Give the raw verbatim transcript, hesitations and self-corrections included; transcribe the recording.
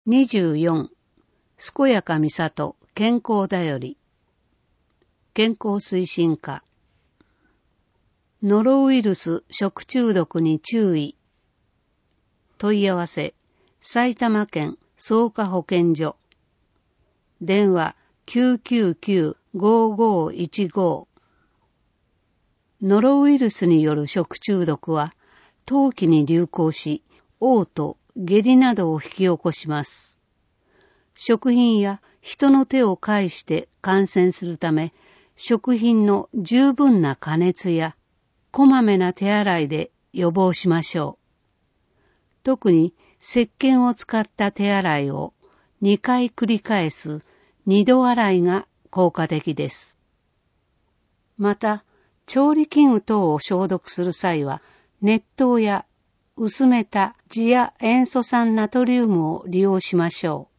にじゅうよん、健やかみさと健康だより。健康推進課。ノロウイルス食中毒に注意。問い合わせ、埼玉県草加保健所。電話 きゅうきゅうきゅう ごーごーいちご。ノロウイルスによる食中毒は、冬季に流行し、嘔吐、下痢などを引き起こします。食品や人の手を介して感染するため、食品の十分な加熱やこまめな手洗いで予防しましょう。特に石鹸を使った手洗いをにかい繰り返す二度洗いが効果的です。また、調理器具等を消毒する際は、熱湯や薄めた次亜塩素酸ナトリウムを利用しましょう。